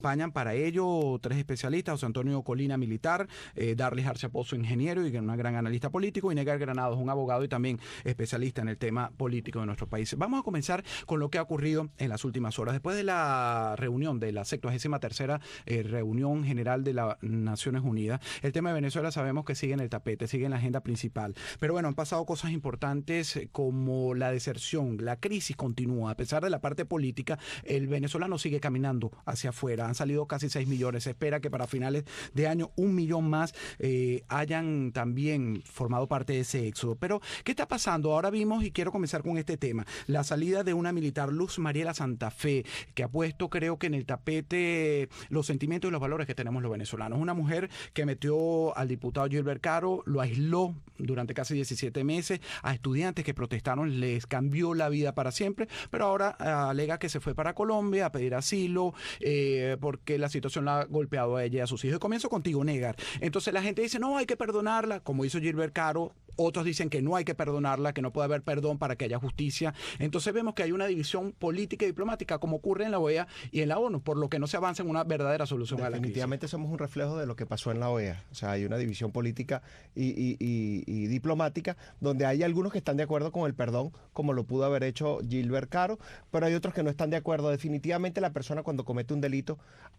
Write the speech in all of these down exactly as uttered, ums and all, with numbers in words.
Acompañan para ello tres especialistas: José Antonio Colina, militar, eh, Darlis Archaposo, ingeniero y un gran analista político, y Negar Granados, un abogado y también especialista en el tema político de nuestro país. Vamos a comenzar con lo que ha ocurrido en las últimas horas. Después de la reunión de la sexagésima tercera eh, reunión general de las Naciones Unidas, el tema de Venezuela sabemos que sigue en el tapete, sigue en la agenda principal. Pero bueno, han pasado cosas importantes como la deserción, la crisis continúa. A pesar de la parte política, el venezolano sigue caminando hacia afuera. Han salido casi seis millones. Se espera que para finales de año un millón más eh, hayan también formado parte de ese éxodo. Pero, ¿qué está pasando? Ahora vimos, y quiero comenzar con este tema, la salida de una militar, Luz Mariela Santa Fe, que ha puesto, creo que en el tapete, los sentimientos y los valores que tenemos los venezolanos. Una mujer que metió al diputado Gilbert Caro, lo aisló durante casi diecisiete meses, a estudiantes que protestaron les cambió la vida para siempre, pero ahora uh, alega que se fue para Colombia a pedir asilo, eh, porque la situación la ha golpeado a ella y a sus hijos. Y comienzo contigo, Negar. Entonces la gente dice, no, hay que perdonarla, como hizo Gilbert Caro. Otros dicen que no hay que perdonarla, que no puede haber perdón para que haya justicia. Entonces vemos que hay una división política y diplomática, como ocurre en la O E A y en la ONU, por lo que no se avanza en una verdadera solución a la crisis. Definitivamente somos un reflejo de lo que pasó en la O E A. O sea, hay una división política y, y, y, y diplomática, donde hay algunos que están de acuerdo con el perdón, como lo pudo haber hecho Gilbert Caro, pero hay otros que no están de acuerdo. Definitivamente la persona, cuando comete un delito,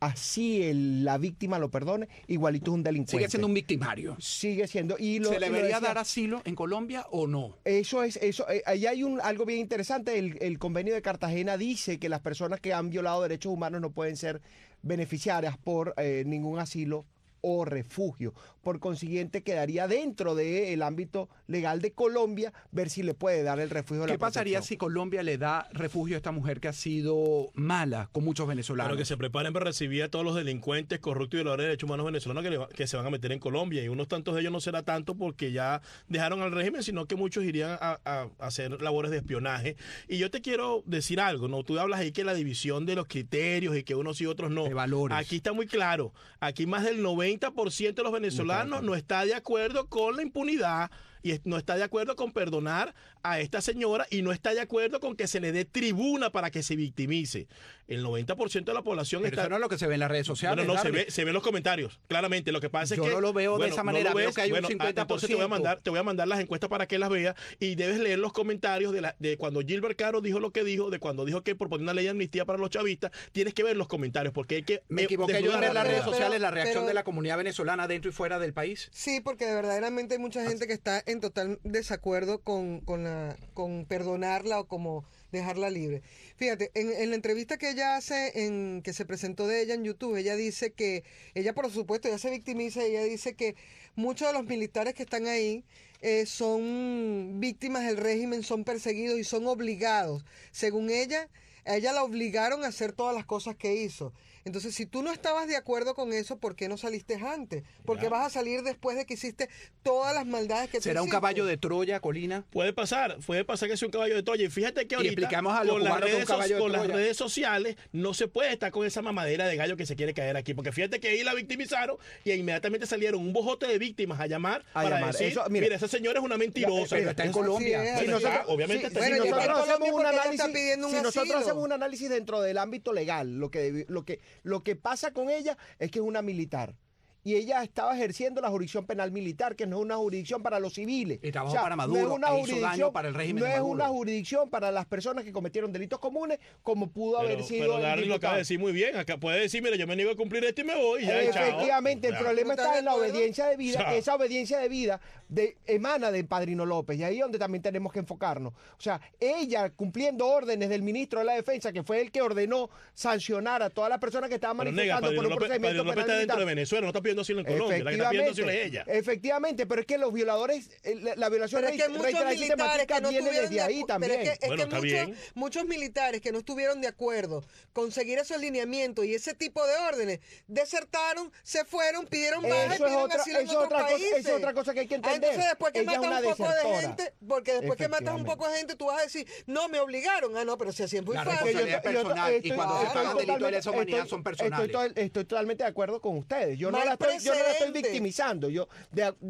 así el, la víctima lo perdone, igualito es un delincuente. Sigue siendo un victimario. Sigue siendo. Y lo, ¿Se le debería decía, dar asilo en Colombia o no? Eso es, eso, eh, ahí hay un, algo bien interesante. El, el convenio de Cartagena dice que las personas que han violado derechos humanos no pueden ser beneficiarias por eh, ningún asilo o refugio. Por consiguiente, quedaría dentro del ámbito legal de Colombia ver si le puede dar el refugio. ¿Qué pasaría si Colombia le da refugio a esta mujer que ha sido mala con muchos venezolanos? Pero que se preparen para recibir a todos los delincuentes, corruptos y violadores de derechos humanos venezolanos que, le, que se van a meter en Colombia. Y unos tantos de ellos no será tanto porque ya dejaron al régimen, sino que muchos irían a, a, a hacer labores de espionaje. Y yo te quiero decir algo, ¿no? Tú hablas ahí que la división de los criterios y que unos y otros no. De valores. Aquí está muy claro. Aquí más del noventa por ciento de los venezolanos no está de acuerdo con la impunidad y no está de acuerdo con perdonar a esta señora y no está de acuerdo con que se le dé tribuna para que se victimice. El noventa por ciento de la población Pero está... eso no es lo que se ve en las redes sociales. No, no, no se ve, se ven los comentarios, claramente. Lo que pasa Yo es que... Yo no lo veo bueno, de esa manera, no veo ves, que hay bueno, un cincuenta por ciento. Entonces te voy, a mandar, te voy a mandar las encuestas para que las veas y debes leer los comentarios de, la, de cuando Gilbert Caro dijo lo que dijo, de cuando dijo que proponer una ley de amnistía para los chavistas. Tienes que ver los comentarios porque hay que... Me equivoqué yo en ver las redes sociales la reacción pero, de la comunidad venezolana dentro y fuera del país. Sí, porque verdaderamente hay mucha gente que está en total desacuerdo con, con, la, con perdonarla o como dejarla libre. Fíjate, en, en la entrevista que ella hace, en que se presentó de ella en YouTube, ella dice que, ella por supuesto ya se victimiza, ella dice que muchos de los militares que están ahí eh, son víctimas del régimen, son perseguidos y son obligados. Según ella, a ella la obligaron a hacer todas las cosas que hizo. Entonces, si tú no estabas de acuerdo con eso, ¿por qué no saliste antes? Porque vas a salir después de que hiciste todas las maldades que tú ¿Será un hiciste? caballo de Troya, Colina? Puede pasar, puede pasar que sea un caballo de Troya. Y fíjate que ahorita explicamos a los con, las redes, con, so con las redes sociales no se puede estar con esa mamadera de gallo que se quiere caer aquí. Porque fíjate que ahí la victimizaron y inmediatamente salieron un bojote de víctimas a llamar a para llamar. decir, Eso, mira, mira, esa señora es una mentirosa. Pero está en Colombia. Sí, sí, nosotros, obviamente sí, está bueno, en ya Colombia. está en Colombia un porque ella análisis, está pidiendo un si nosotros asilo. hacemos un análisis dentro del ámbito legal, lo que, lo que, lo que pasa con ella es que es una militar. Y ella estaba ejerciendo la jurisdicción penal militar, que no es una jurisdicción para los civiles. Y trabajó o sea, para Maduro, no es una e hizo jurisdicción daño para el régimen No de es Maduro. una jurisdicción para las personas que cometieron delitos comunes, como pudo Pero, haber sido. pero Darly lo acaba de decir muy bien. Acá puede decir, mira, yo me niego a cumplir esto y me voy. Y ya, Efectivamente, chao. el problema está en la obediencia de vida, Chao. que esa obediencia de vida de, emana de Padrino López, y ahí es donde también tenemos que enfocarnos. O sea, ella cumpliendo órdenes del ministro de la Defensa, que fue el que ordenó sancionar a todas las personas que estaban Pero manifestando nega, por un López, procedimiento López penal está dentro militar. de Venezuela, no está pidiendo asilo en Colombia. La que está pidiendo asilo es ella. Efectivamente, pero es que los violadores, la, la violación Pero es que muchos reiterativa y militares sistemática que no viene estuvieron desde de ahí acu- también. pero es que, es Bueno, que está muchos, bien. muchos militares que no estuvieron de acuerdo con seguir esos lineamientos y ese tipo de órdenes, desertaron, se fueron, pidieron baja y Eso es pidieron otra, asilo en eso es otros otra cosa, países. eso es otra cosa que hay que Ah, entender. entonces después que Ella es matas una un poco de desertora. gente, porque después que matas un poco de gente, tú vas a decir, no, me obligaron. Ah, no, pero si así es muy La fácil. responsabilidad Yo- yo- personal, estoy- y cuando se claro, pagan delitos de totalmente- lesa humanidad estoy- son personales. Estoy, to- estoy totalmente de acuerdo con ustedes. Yo no, No hay la estoy, yo no la estoy precedente. victimizando. Yo, de,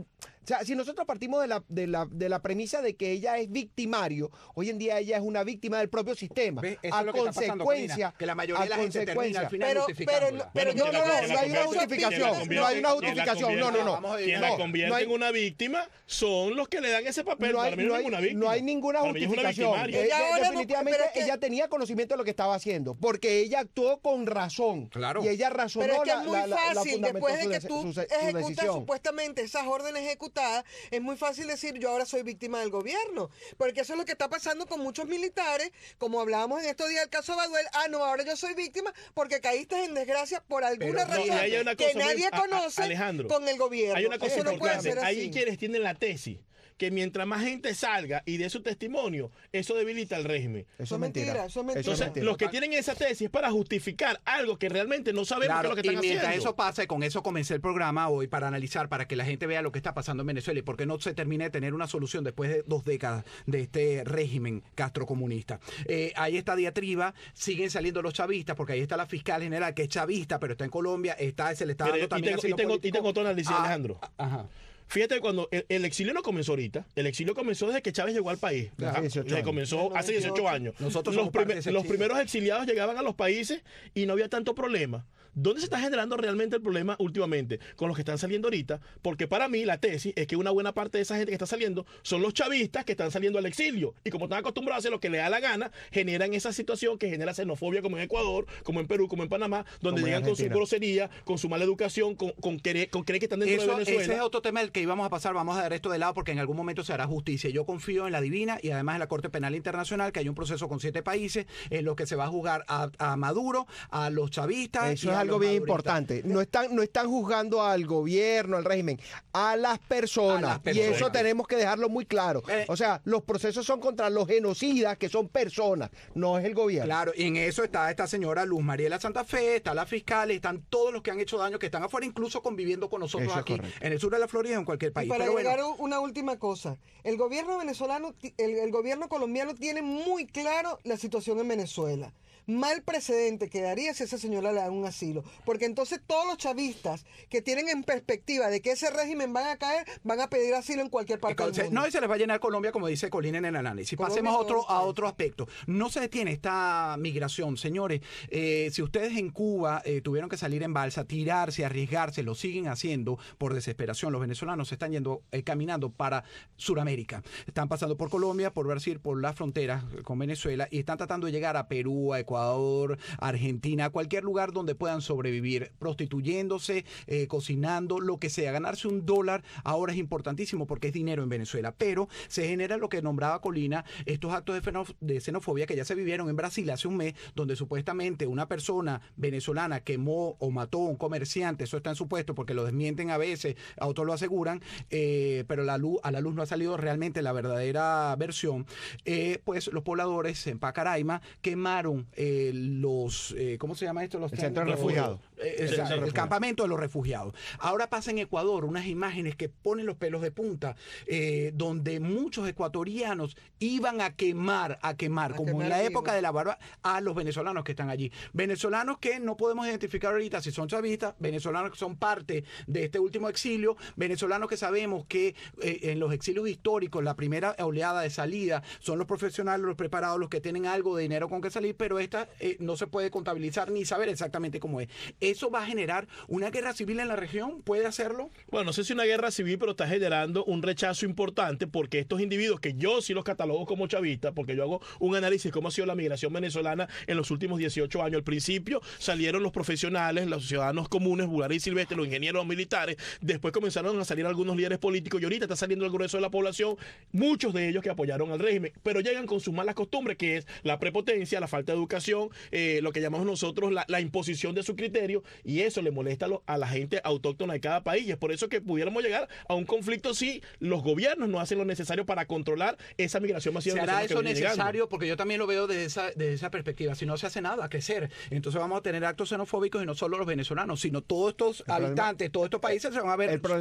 O sea, si nosotros partimos de la, de la, de la premisa de que ella es victimario, hoy en día ella es una víctima del propio sistema. ¿Ves? Eso a es lo que está pasando, consecuencia, Corina, que la mayoría de la gente termina al final Pero- justificándola. pero- no, no, no, Quien la no hay una convierte- justificación. quien la No hay una convierte- justificación. No, no, no. Vamos a Quien no, la convierte no hay- en una víctima son los que le dan ese papel. No hay, Para mí no no hay- es ninguna víctima. no hay ninguna Para mí es una justificación. victimaria. Eh, Ella de- ahora no- definitivamente pero es que- ella tenía conocimiento de lo que estaba haciendo, porque ella actuó con razón. Claro. Y ella razonó Pero es que la, es muy la, la- la fácil, fundamentó después de su que dec- tú su- su ejecutas decisión. supuestamente esas órdenes ejecutadas, es muy fácil decir yo ahora soy víctima del gobierno. Porque eso es lo que está pasando con muchos militares, como hablábamos en estos días del caso Baduel. Ah, no, ahora yo soy víctima porque caíste en desgracia por alguna Pero no, razón hay una que cosa muy- nadie a- a- conoce Alejandro, con el gobierno. Hay una cosa eso no puede importante. ser así. Hay quienes tienen la tesis que mientras más gente salga y dé su testimonio, eso debilita el régimen. Eso es mentira, eso es mentira. Entonces, mentira. los que tienen esa tesis es para justificar algo que realmente no sabemos Claro, qué es lo que y están mientras haciendo. eso pasa, y con eso comencé el programa hoy para analizar, para que la gente vea lo que está pasando en Venezuela y por qué no se termina de tener una solución después de dos décadas de este régimen castrocomunista. Eh, ahí está diatriba, siguen saliendo los chavistas, porque ahí está la fiscal general que es chavista, pero está en Colombia, está, se le está Mire, dando y también tengo- asilo y tengo- y político. tengo otro análisis, Ah, Alejandro. Ajá. Fíjate, cuando el, el exilio no comenzó ahorita, el exilio comenzó desde que Chávez llegó al país. Hace Ajá, dieciocho desde años. comenzó hace dieciocho años. Nosotros los, somos parte primer- de ese los exilio. primeros exiliados llegaban a los países y no había tanto problema. ¿Dónde se está generando realmente el problema últimamente? Con los que están saliendo ahorita, porque para mí la tesis es que una buena parte de esa gente que está saliendo son los chavistas que están saliendo al exilio. Y como están acostumbrados a hacer lo que le da la gana, generan esa situación que genera xenofobia como en Ecuador, como en Perú, como en Panamá, donde Como en llegan con su Argentina. grosería, con su mala educación, con, con, querer, con creer que están dentro Eso, de Venezuela. ese es otro tema del que íbamos a pasar. Vamos a dar esto de lado porque en algún momento se hará justicia. Yo confío en la Divina y además en la Corte Penal Internacional, que hay un proceso con siete países en los que se va a juzgar a, a Maduro, a los chavistas. y Eso es a algo los bien maduristas. importante. No están, no están juzgando al gobierno, al régimen, a las personas. A las Y personas. eso tenemos que dejarlo muy claro. Eh. O sea, los procesos son contra los genocidas, que son personas, no es el gobierno. Claro, y en eso está esta señora Luz Mariela Santa Fe, está la fiscal, están todos los que han hecho daño, que están afuera, incluso conviviendo con nosotros Eso es aquí, correcto. en el sur de la Florida, en cualquier Y país. para Pero bueno, agregar una última cosa, el gobierno venezolano, ti- el, el gobierno colombiano tiene muy claro la situación en Venezuela. Mal precedente quedaría si a esa señora le dan un asilo, porque entonces todos los chavistas que tienen en perspectiva de que ese régimen van a caer, van a pedir asilo en cualquier parte del se- mundo. no, y se les va a llenar Colombia, como dice Colina en el análisis. Colombia Pasemos a y todos otro, los a países. otro aspecto. No se detiene esta migración, señores. Eh, si ustedes en Cuba eh, tuvieron que salir en balsa, tirarse, arriesgarse, lo siguen haciendo por desesperación. Los venezolanos se están yendo, eh, caminando para Sudamérica. Están pasando por Colombia, por Brasil, por la frontera con Venezuela y están tratando de llegar a Perú, a Ecuador, a Argentina, a cualquier lugar donde puedan sobrevivir, prostituyéndose, eh, cocinando, lo que sea. Ganarse un dólar ahora es importantísimo porque es dinero en Venezuela, pero se genera lo que nombraba Colina, estos actos de, fenof- de xenofobia que ya se vivieron en Brasil hace un mes, donde supuestamente una persona venezolana quemó o mató a un comerciante, eso está en supuesto porque lo desmienten a veces, a otros lo aseguran, eh, pero la luz, a la luz no ha salido realmente la verdadera versión. Eh, pues los pobladores en Pacaraima quemaron eh, los, eh, ¿cómo se llama esto? Los El centro de los- refugiados. eh, El el, centro de el refugiados. campamento de los refugiados. Ahora pasa en Ecuador unas imágenes que ponen los pelos de punta, eh, donde muchos ecuatorianos iban a quemar, a quemar, A como quemar en la vivos. época de la barba, a los venezolanos que están allí. Venezolanos que no podemos identificar ahorita si son chavistas, venezolanos que son parte de este último exilio, venezolanos que sabemos que eh, en los exilios históricos, la primera oleada de salida son los profesionales, los preparados, los que tienen algo de dinero con que salir, pero esta eh, no se puede contabilizar ni saber exactamente cómo es. ¿Eso va a generar una guerra civil en la región? ¿Puede hacerlo? Bueno, no sé si una guerra civil, pero está generando un rechazo importante porque estos individuos, que yo sí los catalogo como chavistas, porque yo hago un análisis de cómo ha sido la migración venezolana en los últimos dieciocho años. Al principio salieron los profesionales, los ciudadanos comunes, vulgares y silvestres, los ingenieros, los militares. Después comenzaron a salir algunos líderes políticos y ahorita está saliendo el grueso de la población, muchos de ellos que apoyaron al régimen, pero llegan con sus malas costumbres, que es la prepotencia, la falta de educación, eh, lo que llamamos nosotros la, la imposición de su criterio, y eso le molesta a, lo- a la gente autóctona de cada país. Y es por eso que pudiéramos llegar a un conflicto si los gobiernos no hacen lo necesario para controlar esa migración masiva. ¿Se hará venezolana que eso viene llegando. necesario? Porque yo también lo veo desde esa, desde esa perspectiva. Si no se hace nada, a crecer. Entonces vamos a tener actos xenofóbicos y no solo los venezolanos, sino todos estos problema- habitantes, todos estos países se van a ver. El problema es que los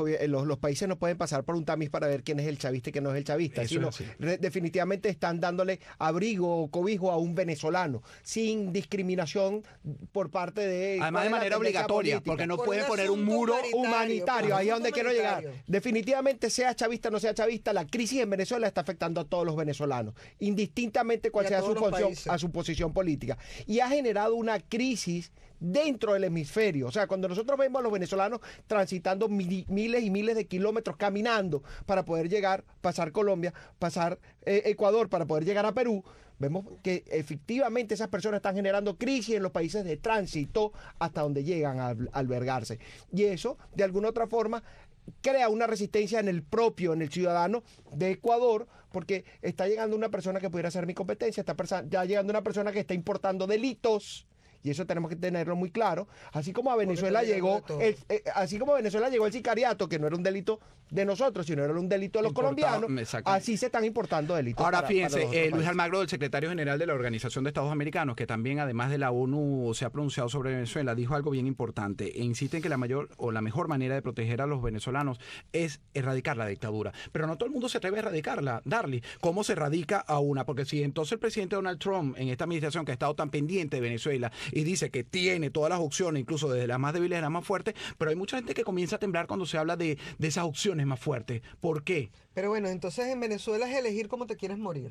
gobier- los, los países no pueden pasar por un tamiz para ver quién es el chavista y quién no es el chavista, Eso sino es así. re- definitivamente están dándole abrigo o cobijo a un venezolano, sin discriminación por parte de... Además ¿cuál de es la manera tendencia obligatoria, política? porque no Por pueden un poner un asunto muro humanitario. humanitario, por ahí es asunto donde quiero llegar. humanitario. Definitivamente, sea chavista o no sea chavista, la crisis en Venezuela está afectando a todos los venezolanos, indistintamente cuál Y a sea su todos los posición, países. a su posición política. Y ha generado una crisis dentro del hemisferio. O sea, cuando nosotros vemos a los venezolanos transitando mi- miles y miles de kilómetros caminando para poder llegar, pasar Colombia, pasar eh, Ecuador, para poder llegar a Perú, vemos que efectivamente esas personas están generando crisis en los países de tránsito hasta donde llegan a al- albergarse. Y eso, de alguna otra forma, crea una resistencia en el propio, en el ciudadano de Ecuador, porque está llegando una persona que pudiera ser mi competencia, está persa- ya llegando una persona que está importando delitos. Y eso tenemos que tenerlo muy claro. Así como a Venezuela está llegando llegó, de el, eh, así como a Venezuela llegó el sicariato, que no era un delito de nosotros, sino era un delito de los Importado, colombianos, exactamente. así se están importando delitos. Ahora para- fíjense, para los eh, otros Luis países. Almagro, el secretario general de la Organización de Estados Americanos, que también además de la ONU se ha pronunciado sobre Venezuela, dijo algo bien importante e insiste en que la mayor o la mejor manera de proteger a los venezolanos es erradicar la dictadura. Pero no todo el mundo se atreve a erradicarla, Darly. ¿Cómo se erradica a una? Porque si entonces el presidente Donald Trump en esta administración que ha estado tan pendiente de Venezuela y dice que tiene todas las opciones, incluso desde las más débiles a las más fuertes, pero hay mucha gente que comienza a temblar cuando se habla de, de esas opciones más fuertes. ¿Por qué? Pero bueno, entonces en Venezuela es elegir cómo te quieres morir.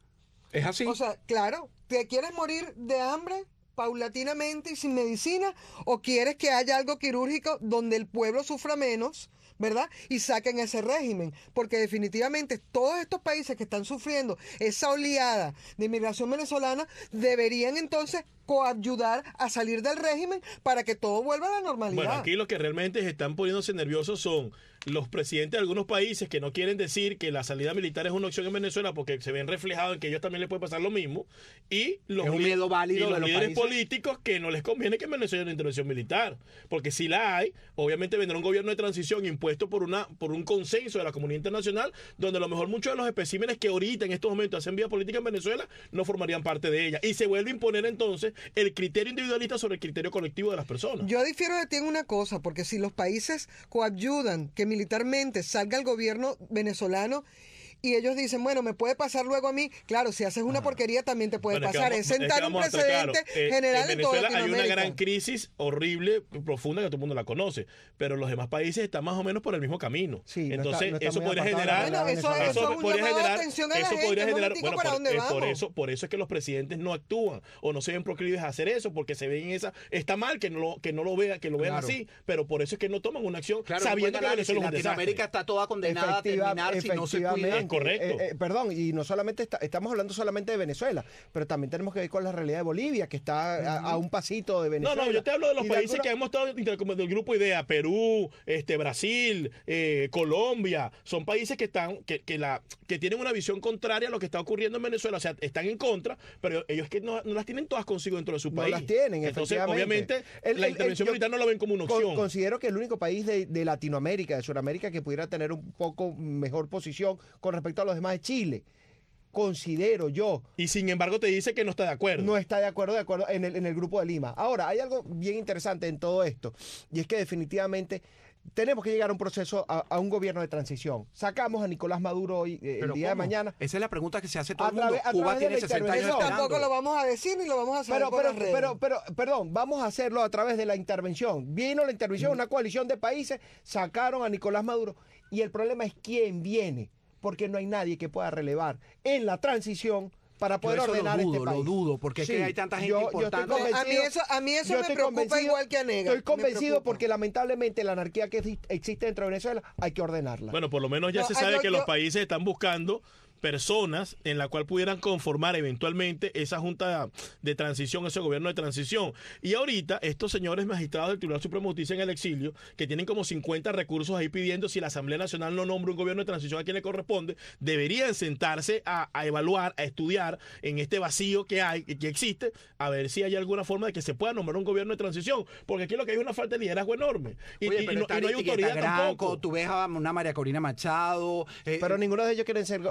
¿Es así? O sea, claro, ¿te quieres morir de hambre paulatinamente y sin medicina? ¿O quieres que haya algo quirúrgico donde el pueblo sufra menos, ¿verdad? Y saquen ese régimen. Porque definitivamente todos estos países que están sufriendo esa oleada de inmigración venezolana deberían entonces coayudar a salir del régimen para que todo vuelva a la normalidad. Bueno, aquí los que realmente se están poniéndose nerviosos son los presidentes de algunos países que no quieren decir que la salida militar es una opción en Venezuela porque se ven reflejados en que ellos también les puede pasar lo mismo, y los, Es un li- miedo válido y los de los líderes países. políticos que no les conviene que en Venezuela haya una intervención militar, porque si la hay, obviamente vendrá un gobierno de transición impuesto por una por un consenso de la comunidad internacional, donde a lo mejor muchos de los especímenes que ahorita en estos momentos hacen vida política en Venezuela no formarían parte de ella, y se vuelve a imponer entonces el criterio individualista sobre el criterio colectivo de las personas. Yo difiero de ti en una cosa, porque si los países coayudan que militarmente salga el gobierno venezolano y ellos dicen, bueno, me puede pasar luego a mí, claro, si haces una porquería también te puede Bueno, es que pasar. vamos- Es es que sentar un vamos a estar claros. precedente Eh, general en, toda Venezuela hay una Latinoamérica. gran crisis horrible, profunda, que todo el mundo la conoce, pero los demás países están más o menos por el mismo camino. Sí, no Entonces, está- no está eso muy podría apartado de la generar... realidad Bueno, eso- venezolana. eso es un podría llamado de generar, atención a la eso gente, podría un generar, momentico, bueno, ¿para por, dónde eh, por vamos? eso, por eso es que los presidentes no actúan o no se ven proclives a hacer eso, porque se ven en esa, está mal que no lo, que no lo vea, que lo vean Claro. así, pero por eso es que no toman una acción Claro, sabiendo que Venezuela es un Latinoamérica desastre. está toda condenada a Efectiva- terminar si no se cuida. efectivamente. Es correcto. Eh, eh, perdón, y no solamente está- estamos hablando solamente de Venezuela, pero también tenemos que ver con la realidad de Bolivia, que está a, a un pasito de No, Venezuela. no, yo te hablo de los Y países alguna- que hemos estado inter- como del grupo IDEA, Perú, este, Brasil, eh, Colombia, son países que están, que, que la, que tienen una visión contraria a lo que está ocurriendo en Venezuela, o sea, están en contra, pero ellos que no, no las tienen todas consigo dentro de su No país. las tienen, Entonces, efectivamente. obviamente, El- la el- intervención el- yo militar no lo ven como una Con- opción. considero que el único país de, de Latinoamérica, de Sudamérica, que pudiera tener un poco mejor posición con respecto a los demás es Chile. Considero yo. Y sin embargo te dice que no está de acuerdo. No está de acuerdo, de acuerdo en el, en el grupo de Lima. Ahora, hay algo bien interesante en todo esto, y es que definitivamente tenemos que llegar a un proceso, a, a un gobierno de transición. Sacamos a Nicolás Maduro hoy, eh, el ¿Pero día de cómo? mañana. Esa es la pregunta que se hace todo A el mundo. través- a Cuba través de tiene la sesenta años intervención. Eso esperando. tampoco lo vamos a decir ni lo vamos a saber Pero, por pero, las redes. pero, pero, perdón, vamos a hacerlo a través de la intervención. Vino la intervención, una coalición de países, sacaron a Nicolás Maduro. Y el problema es quién viene, porque no hay nadie que pueda relevar en la transición para Yo poder eso ordenar lo dudo, este país. lo dudo, porque es Sí, que hay tanta gente yo- yo estoy importante. No, a mí convencido- eso, a mí eso yo me estoy preocupa convencido- igual que a Nega. Estoy me convencido preocupa. porque lamentablemente la anarquía que exi- existe dentro de Venezuela hay que ordenarla. Bueno, por lo menos ya No, se ah, sabe yo- que los yo- países están buscando personas en la cual pudieran conformar eventualmente esa junta de transición, ese gobierno de transición. Y ahorita estos señores magistrados del Tribunal Supremo de Justicia en el exilio, que tienen como cincuenta recursos ahí pidiendo si la Asamblea Nacional no nombra un gobierno de transición a quien le corresponde, deberían sentarse a, a evaluar, a estudiar en este vacío que hay, que existe, a ver si hay alguna forma de que se pueda nombrar un gobierno de transición, porque aquí lo que hay es una falta de liderazgo enorme. Y, Oye, y- pero y no, está y no hay Aristigueta autoridad Granco, tampoco. tú ves a una María Corina Machado. eh, Pero ninguno de ellos quieren ser Pero- eh, y eh,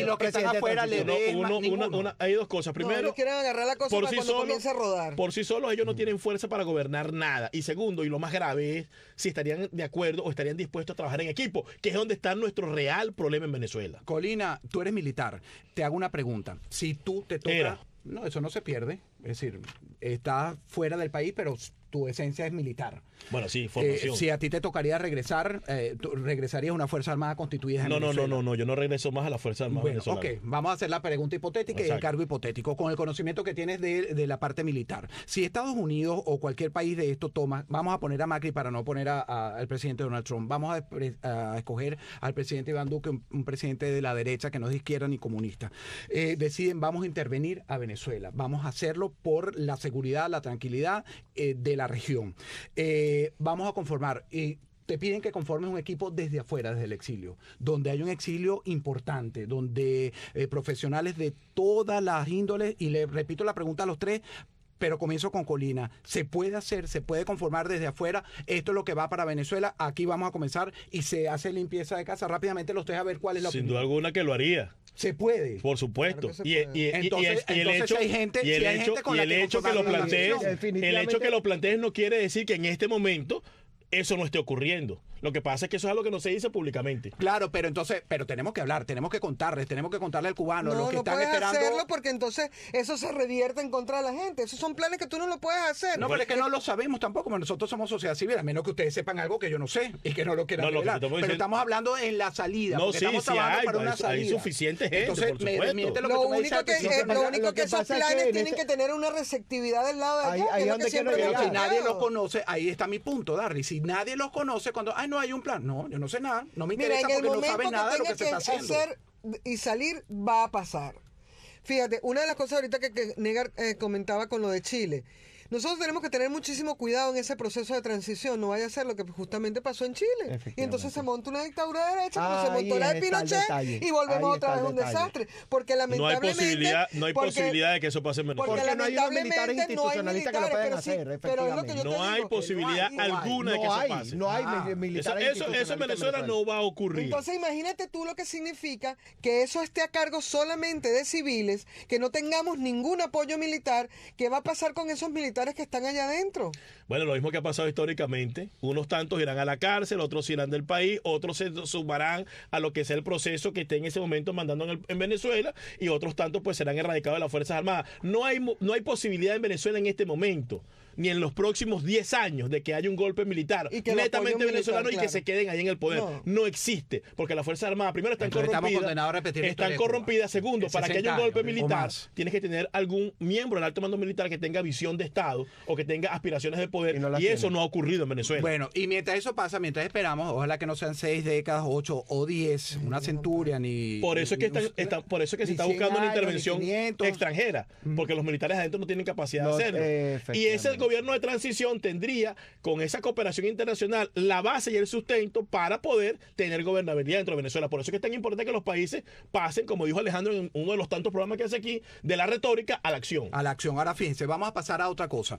y los que están presidente de afuera le transición. ven Uno- más uno- ninguno. una- una- hay dos cosas. No, Primero, ellos quieren agarrar la cosa por para sí cuando solos, comience a rodar. por sí solos ellos no tienen fuerza para gobernar nada. Y segundo, y lo más grave es si estarían de acuerdo o estarían dispuestos a trabajar en equipo, que es donde está nuestro real problema en Venezuela. Colina, tú eres militar. Te hago una pregunta. Si tú te toca... Era. No, eso no se pierde. Es decir, estás fuera del país, pero tu esencia es militar. Bueno, sí, Eh, formación. si a ti te tocaría regresar, eh, tú regresarías a una Fuerza Armada constituida en no, no, no, Venezuela. no, no, yo no regreso más a la Fuerza Armada Bueno, venezolana. ok, vamos a hacer la pregunta hipotética y el Exacto. cargo hipotético, con el conocimiento que tienes de, de la parte militar. Si Estados Unidos o cualquier país de esto toma, vamos a poner a Macri para no poner a- a- al presidente Donald Trump, vamos a, espre- a escoger al presidente Iván Duque, un, un presidente de la derecha que no es de izquierda ni comunista. Eh, deciden, vamos a intervenir a Venezuela, vamos a hacerlo por la seguridad, la tranquilidad eh, de la región. Eh, vamos a conformar... y te piden que conformes un equipo desde afuera, desde el exilio, donde hay un exilio importante, donde eh, profesionales de todas las índoles, y le repito la pregunta a los tres, pero comienzo con Colina. ¿Se puede hacer, se puede conformar desde afuera? Esto es lo que va para Venezuela, aquí vamos a comenzar y se hace limpieza de casa rápidamente los tres a ver cuál es la Sin opinión. duda alguna que lo haría. Se puede. Por supuesto. Claro que se y, puede. y- y- Entonces- y- y el entonces hecho, hay gente- y el si hay hecho, gente con y la el que hecho que controlar lo la plantees, nación. el Definitivamente. hecho que lo plantees no quiere decir que en este momento eso no esté ocurriendo. Lo que pasa es que eso es algo que no se dice públicamente. Claro, pero entonces, pero tenemos que hablar, tenemos que contarles, tenemos que contarle al cubano, No, los que no están puedes esperando. hacerlo porque entonces eso se revierte en contra de la gente. Esos son planes que tú no lo puedes hacer. No, pero es que no lo sabemos tampoco, porque nosotros somos sociedad civil, a menos que ustedes sepan algo que yo no sé y que no lo quieran No, lo que revelar. te estamos Pero diciendo- estamos hablando en la salida. No, porque sí, estamos sí trabajando hay, para una hay- hay salida. suficiente gente, Entonces, por me supuesto. desmiente lo que Lo tú me dices único al que, principio, eh, no, lo lo único que que esos pasa es que planes en tienen ese- que tener una receptividad del lado de Ahí- allá. ahí que es lo donde que quiero siempre llegar. hemos Pero si nadie los planteado. conoce, ahí está mi punto, Darry. Si nadie los conoce, cuando, ay, no hay un plan. No, yo no sé nada. No me Mira, interesa en el porque no momento saben que nada de lo tenga que que, se está haciendo. hacer y salir, va a pasar. Fíjate, una de las cosas ahorita que, que Negar eh, comentaba con lo de Chile. Nosotros tenemos que tener muchísimo cuidado en ese proceso de transición. No vaya a ser lo que justamente pasó en Chile. Efectivamente. Y entonces se monta una dictadura de derecha, como se Ahí montó la de está el Pinochet, detalle. y volvemos Ahí otra está vez el a un detalle. desastre. Porque No hay lamentablemente... posibilidad, no hay porque- posibilidad de que eso pase en Venezuela. Porque, Porque no hay unos lamentablemente militares no hay institucionalistas que lo militares, puedan pero sí, hacer, pero es lo que yo efectivamente. te No hay digo, que posibilidad no hay. alguna de que no eso hay, pase. no hay Ah. mi- Eso, militares eso, eso en institucionalistas Venezuela no va a ocurrir. Entonces imagínate tú lo que significa que eso esté a cargo solamente de civiles, que no tengamos ningún apoyo militar. ¿Qué va a pasar con esos militares que están allá adentro? Bueno, lo mismo que ha pasado históricamente. Unos tantos irán a la cárcel, otros irán del país, otros se sumarán a lo que sea el proceso que esté en ese momento mandando en, el- en Venezuela y otros tantos pues serán erradicados de las Fuerzas Armadas. No hay, mo- no hay posibilidad en Venezuela en este momento, ni en los próximos diez años, de que haya un golpe militar Y que el netamente apoyo militar, venezolano y que claro. se queden ahí en el poder. No, No. existe, porque las Fuerzas Armadas primero están Entonces, estamos corrompidas. condenados a repetir la están historia de Cuba. corrompidas. Segundo, En para que haya un sesenta golpe años, o militar, más. tienes que tener algún miembro del alto mando militar que tenga visión de Estado o que tenga aspiraciones de poder. Y Y, no las eso tiene. no ha ocurrido en Venezuela. Bueno, y mientras eso pasa, mientras esperamos, ojalá que no sean seis décadas, ocho o diez, una centuria, ni... Por eso es que, ni un- están- están- por eso es que se ni está cien buscando una años, ni intervención quinientos. extranjera, porque los militares adentro no tienen capacidad No, de hacerlo. eh, Y efectivamente. ese gobierno de transición tendría, con esa cooperación internacional, la base y el sustento para poder tener gobernabilidad dentro de Venezuela. Por eso es que es tan importante que los países pasen, como dijo Alejandro en uno de los tantos programas que hace aquí, de la retórica a la acción. A la acción. Ahora fíjense, vamos a pasar a otra cosa.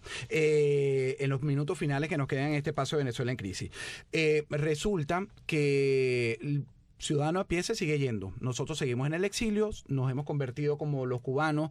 Eh, en los minutos finales que nos quedan en este paso de Venezuela en crisis. Eh, resulta que el ciudadano a pie se sigue yendo. Nosotros seguimos en el exilio, nos hemos convertido como los cubanos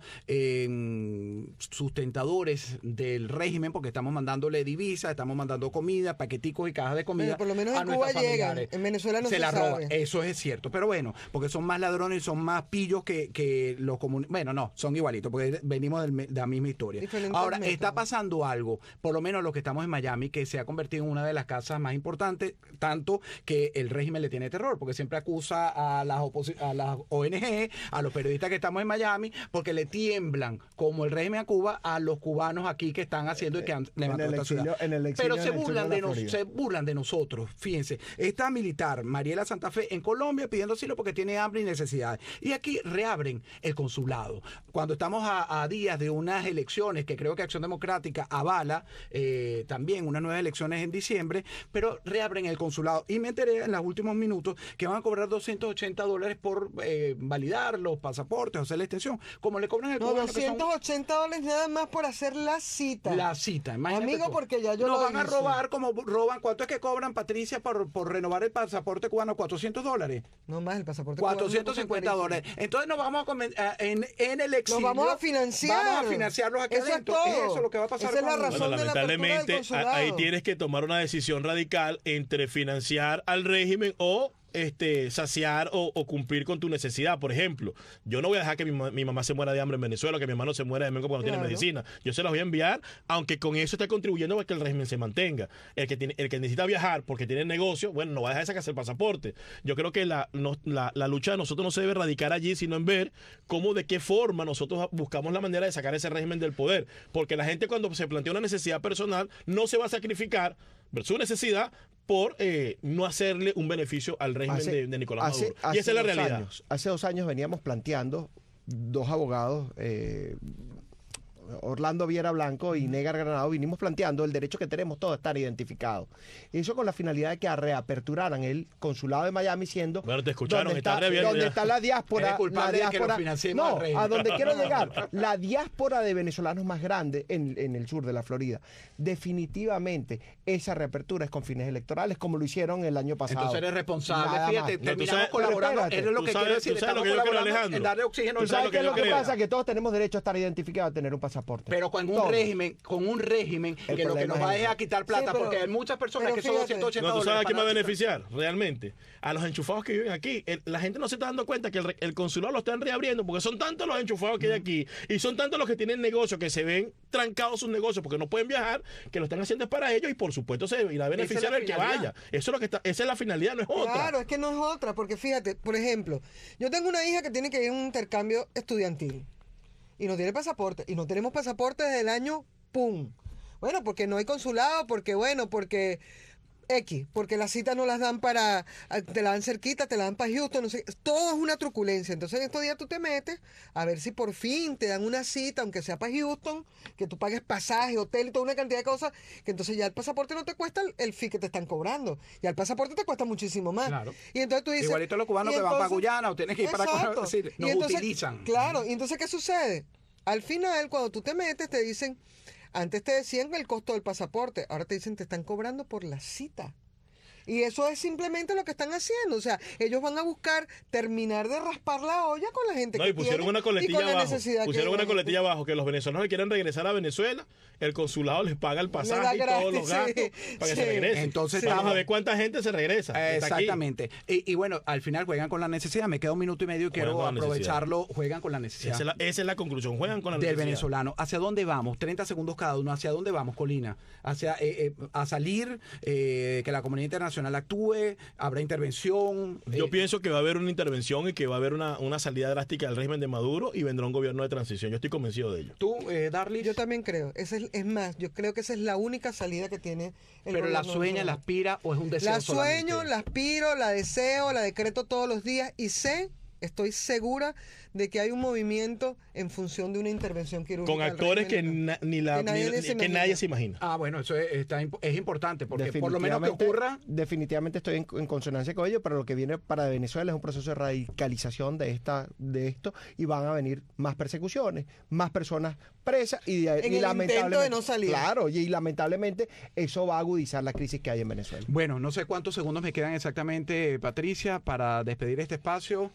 en sustentadores del régimen porque estamos mandándole divisas, estamos mandando comida, paqueticos y cajas de comida. Pero por lo menos a en Cuba nuestros llegan, familiares. en Venezuela no se la sabe. roban. Eso es cierto, pero bueno, porque son más ladrones y son más pillos que, que los comunistas. Bueno, no, son igualitos, porque venimos del me- de la misma historia. Diferentes Ahora, métodos. está pasando algo, por lo menos los que estamos en Miami, que se ha convertido en una de las casas más importantes, tanto que el régimen le tiene terror, porque siempre acusa a las, oposi- a las O N G, a los periodistas que estamos en Miami, porque le tiemblan, como el régimen a Cuba, a los cubanos aquí que están haciendo y que han levantado el esta ciudad. exilio- en el exilio Pero se en el sur burlan de de, la nos- Florida. se burlan de nosotros. Fíjense, esta militar, Mariela Santa Fe, en Colombia pidiendo asilo porque tiene hambre y necesidades. Y aquí reabren el consulado. Cuando estamos a, a días de unas elecciones que creo que Acción Democrática avala, eh, también unas nuevas elecciones en diciembre, pero reabren el consulado. Y me enteré en los últimos minutos que van a a cobrar doscientos ochenta dólares por eh, validar los pasaportes o hacer la extensión, como le cobran el No, cubano, que son doscientos ochenta dólares nada más por hacer la cita. la cita. Imagínate Amigo, tú. porque ya yo Nos lo van a hice. robar como roban. ¿Cuánto es que cobran, Patricia, por, por renovar el pasaporte cubano? cuatrocientos dólares. No más, el pasaporte cuatrocientos cubano cincuenta es una cosa dólares. Entonces nos vamos a comen- a- en, en el exilio. Los vamos a financiar. Vamos a financiarlos aquí Eso es adentro. todo. Es eso lo que va a pasar. Esa es la con- razón. Bueno, de la apertura del lamentablemente consulado. a- ahí tienes que tomar una decisión radical entre financiar al régimen o este saciar o, o cumplir con tu necesidad. Por ejemplo, yo no voy a dejar que mi, ma- mi mamá se muera de hambre en Venezuela, que mi hermano se muera de hambre porque no Claro. tiene medicina. Yo se las voy a enviar, aunque con eso esté contribuyendo a que el régimen se mantenga. El que tiene, el que necesita viajar porque tiene negocio, bueno, no va a dejar de sacarse el pasaporte. Yo creo que la, no- la, la lucha de nosotros no se debe radicar allí, sino en ver cómo, de qué forma nosotros buscamos la manera de sacar ese régimen del poder. Porque la gente, cuando se plantea una necesidad personal, no se va a sacrificar su necesidad por eh, no hacerle un beneficio al régimen Hace- de, de Nicolás hace- Maduro. hace Y esa es la dos realidad. años- hace dos años veníamos planteando, dos abogados, eh, Orlando Viera Blanco y Negar Granado, vinimos planteando el derecho que tenemos todos a estar identificados. Eso con la finalidad de que reaperturaran el consulado de Miami, siendo Bueno, te escucharon, donde está está, reabierto donde ya. está la diáspora, Eres culpable la de que lo diáspora financiemos al no, régimen. a donde quiero llegar, la diáspora de venezolanos más grande en, en el sur de la Florida. Definitivamente esa reapertura es con fines electorales, como lo hicieron el año pasado. Entonces eres responsable. Nada Fíjate, más. terminamos sabes- colaborando. pero espérate, Es lo tú que sabes- quiero decir. tú sabes Estamos lo que yo creo, colaborando Alejandro. en darle oxígeno ¿Tú al sabes lo qué que es yo lo que creo. pasa? Que todos tenemos derecho a estar identificados, a tener un pasaporte. Pero con un Todos. régimen, con un régimen El que lo que problema nos es va a ese. dejar quitar plata, Sí, pero- porque hay muchas personas pero que son fíjate. doscientos ochenta No, ¿tú sabes a dólares. quién va a para- beneficiar realmente? A los enchufados que viven aquí. El- la gente no se está dando cuenta que el, re- el consulado lo están reabriendo porque son tantos los enchufados que hay aquí y son tantos los que tienen negocios que se ven trancados sus negocios porque no pueden viajar, que lo están haciendo es para ellos y por supuesto se irá a beneficiar la el que finalidad. vaya. Eso es lo que está, esa es la finalidad, no es otra. Claro, es que no es otra, porque fíjate, por ejemplo, yo tengo una hija que tiene que ir a un intercambio estudiantil y no tiene pasaporte, y no tenemos pasaporte desde el año ¡pum! Bueno, porque no hay consulado, porque bueno, porque X, porque las citas no las dan para, te la dan cerquita, te la dan para Houston, no sé, todo es una truculencia. Entonces en estos días tú te metes a ver si por fin te dan una cita, aunque sea para Houston, que tú pagues pasaje, hotel y toda una cantidad de cosas, que entonces ya el pasaporte no te cuesta el, el fee que te están cobrando, ya el pasaporte te cuesta muchísimo más. Claro. Y entonces tú dices... Igualito los cubanos y que van para entonces- Guyana o tienes que ir para Exacto. es decir, Y nos entonces, utilizan. Claro, y entonces ¿qué sucede? Al final, cuando tú te metes, te dicen, antes te decían el costo del pasaporte, ahora te dicen te están cobrando por la cita. Y eso es simplemente lo que están haciendo. O sea, ellos van a buscar terminar de raspar la olla con la gente No, que y pusieron tiene una y coletilla con la abajo. necesidad Pusieron que una hay. coletilla abajo que los venezolanos que quieran regresar a Venezuela, el consulado les paga el da pasaje y todos los gratis, gastos sí, para que sí. se regresen. Entonces vamos estamos- a ver cuánta gente se regresa. que está aquí. Exactamente. Y, y bueno, al final juegan con la necesidad. Me queda un minuto y medio y Juegan quiero con la necesidad. aprovecharlo. Juegan con la necesidad. Esa es, la, esa es la conclusión. Juegan con la Del necesidad. venezolano. ¿Hacia dónde vamos? treinta segundos cada uno. ¿Hacia dónde vamos, Colina? Hacia eh, eh, a salir, eh, que la comunidad internacional actúe, habrá intervención. Yo eh, pienso que va a haber una intervención y que va a haber una, una salida drástica del régimen de Maduro y vendrá un gobierno de transición. Yo estoy convencido de ello. Tú, eh, Darly, Yo también creo. Esa es, es más, yo creo que esa es la única salida que tiene el pero la gobierno sueña, la venezolano. aspira o es un deseo La sueño, solamente? la aspiro, la deseo, la decreto todos los días y sé, estoy segura de que hay un movimiento en función de una intervención quirúrgica. Con del actores que, régimen na- ni la, que nadie ni- se que imagina. nadie se imagina. Ah, bueno, eso es, está imp- es importante porque por lo menos que Definitivamente- ocurra. Definitivamente estoy en, en consonancia con ello, pero lo que viene para Venezuela es un proceso de radicalización de esta de esto y van a venir más persecuciones, más personas presas y, de- En y el lamentablemente intento de no salir. Claro, y, y lamentablemente eso va a agudizar la crisis que hay en Venezuela. Bueno, no sé cuántos segundos me quedan exactamente, Patricia, para despedir este espacio.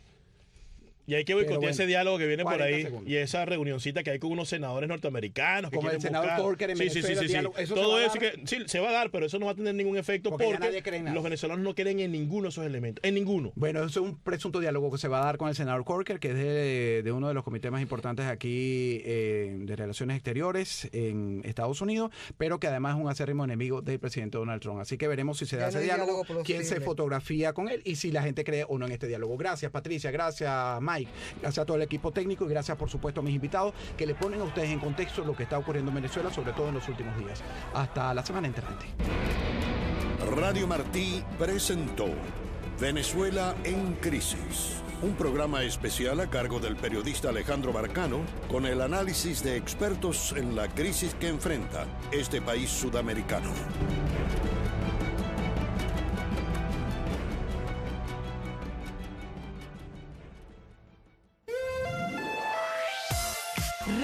Y hay que boicotear bueno, ese diálogo que viene por cuarenta ahí segundos. y esa reunioncita que hay con unos senadores norteamericanos que Como el quieren senador buscar. Corker en sí, sí, sí, Venezuela, sí, sí. diálogo, ¿eso se Todo va a eso dar? que sí se va a dar, pero eso no va a tener ningún efecto Porque ya porque, nadie cree en nada. los venezolanos no creen en ninguno de esos elementos, en ninguno. Bueno, eso es un presunto diálogo que se va a dar con el senador Corker, que es de, de uno de los comités más importantes aquí eh, de Relaciones Exteriores en Estados Unidos, pero que además es un acérrimo enemigo del presidente Donald Trump. Así que veremos si se Ya da no ese hay diálogo, diálogo quién se posible. fotografía con él y si la gente cree o no en este diálogo. Gracias, Patricia, gracias, Mike, gracias a todo el equipo técnico y gracias, por supuesto, a mis invitados que le ponen a ustedes en contexto lo que está ocurriendo en Venezuela, sobre todo en los últimos días. Hasta la semana entrante. Radio Martí presentó Venezuela en Crisis, un programa especial a cargo del periodista Alejandro Barcano con el análisis de expertos en la crisis que enfrenta este país sudamericano.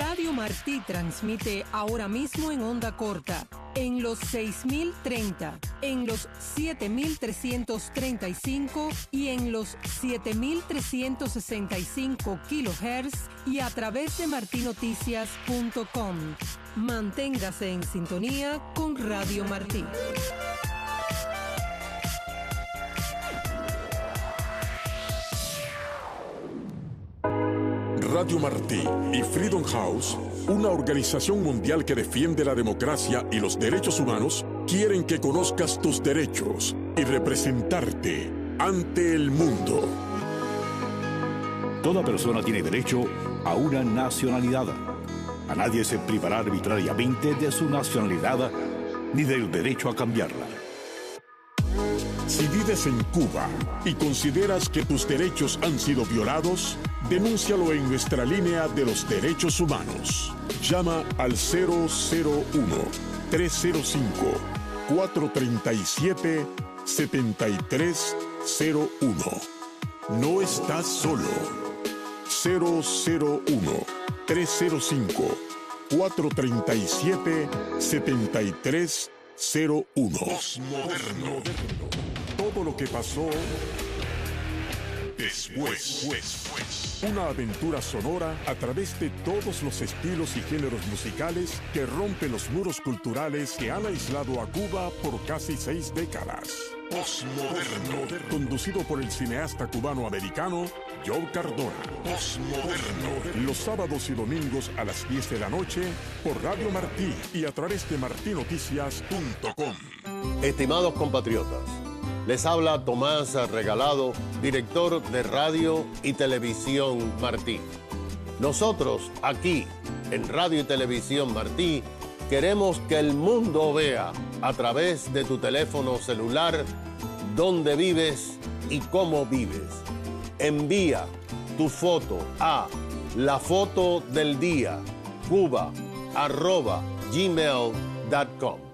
Radio Martí transmite ahora mismo en onda corta, en los seis mil treinta, en los siete mil trescientos treinta y cinco y en los siete mil trescientos sesenta y cinco kilohertz y a través de marti noticias punto com. Manténgase en sintonía con Radio Martí. Radio Martí y Freedom House, una organización mundial que defiende la democracia y los derechos humanos, quieren que conozcas tus derechos y representarte ante el mundo. Toda persona tiene derecho a una nacionalidad. A nadie se privará arbitrariamente de su nacionalidad ni del derecho a cambiarla. Si vives en Cuba y consideras que tus derechos han sido violados, denúncialo en nuestra línea de los derechos humanos. Llama al cero cero uno, tres cero cinco, cuatro tres siete, siete tres cero uno. No estás solo. cero cero uno, tres cero cinco, cuatro tres siete, siete tres cero uno. Postmoderno. Todo lo que pasó después. después. Una aventura sonora a través de todos los estilos y géneros musicales que rompen los muros culturales que han aislado a Cuba por casi seis décadas. Postmoderno. Conducido por el cineasta cubano-americano Joe Cardona. Postmoderno. Los sábados y domingos a las diez de la noche por Radio Martí y a través de marti noticias punto com. Estimados compatriotas, les habla Tomás Regalado, director de Radio y Televisión Martí. Nosotros, aquí, en Radio y Televisión Martí, queremos que el mundo vea, a través de tu teléfono celular, dónde vives y cómo vives. Envía tu foto a la foto del día, cuba, arroba, gmail punto com.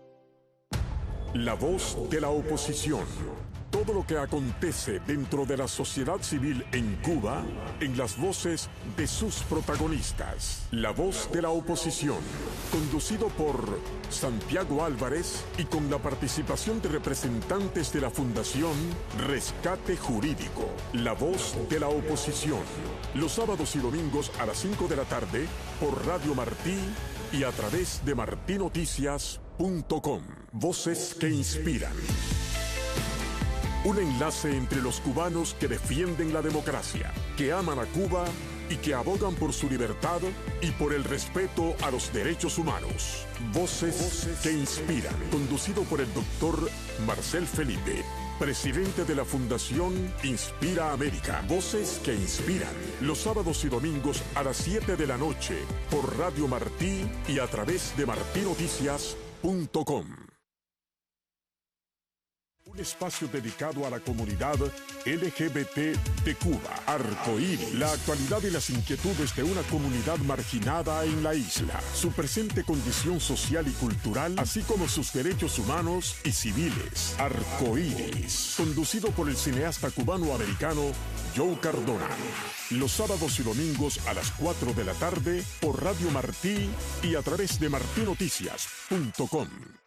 La voz de la oposición. Todo lo que acontece dentro de la sociedad civil en Cuba, en las voces de sus protagonistas. La voz de la oposición. Conducido por Santiago Álvarez y con la participación de representantes de la Fundación Rescate Jurídico. La voz de la oposición. Los sábados y domingos a las cinco de la tarde por Radio Martí y a través de marti noticias punto com. Voces que inspiran. Un enlace entre los cubanos que defienden la democracia, que aman a Cuba y que abogan por su libertad y por el respeto a los derechos humanos. Voces, Voces que inspiran. Conducido por el doctor Marcel Felipe, presidente de la Fundación Inspira América. Voces que inspiran. Los sábados y domingos a las siete de la noche por Radio Martí y a través de marti noticias punto com. Un espacio dedicado a la comunidad L G B T de Cuba. Arcoíris. La actualidad y las inquietudes de una comunidad marginada en la isla. Su presente condición social y cultural, así como sus derechos humanos y civiles. Arcoíris. Conducido por el cineasta cubano-americano Joe Cardona. Los sábados y domingos a las cuatro de la tarde por Radio Martí y a través de marti noticias punto com.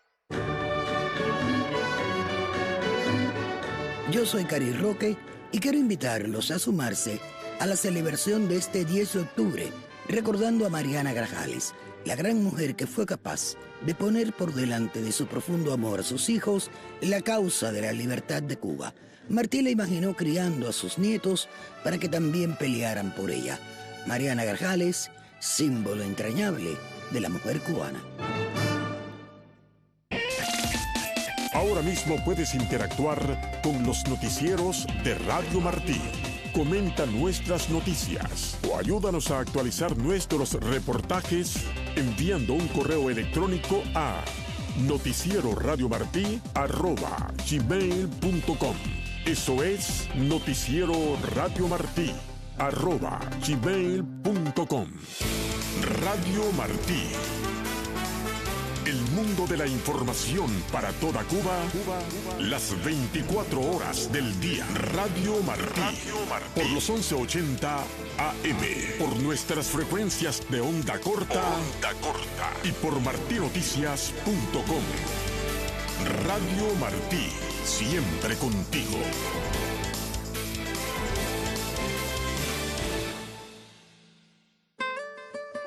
Yo soy Cari Roque y quiero invitarlos a sumarse a la celebración de este diez de octubre, recordando a Mariana Grajales, la gran mujer que fue capaz de poner por delante de su profundo amor a sus hijos la causa de la libertad de Cuba. Martí la imaginó criando a sus nietos para que también pelearan por ella. Mariana Grajales, símbolo entrañable de la mujer cubana. Ahora mismo puedes interactuar con los noticieros de Radio Martí. Comenta nuestras noticias o ayúdanos a actualizar nuestros reportajes enviando un correo electrónico a noticiero radio martí arroba gmail punto com. Eso es noticiero radio martí arroba gmail punto com. Radio Martí. El mundo de la información para toda Cuba, Cuba, las veinticuatro horas del día. Radio Martí, Radio Martí. Por los once ochenta A M, por nuestras frecuencias de onda corta, onda corta y por martinoticias punto com. Radio Martí, siempre contigo.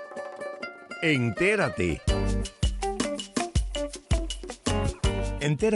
Entérate. Entérate.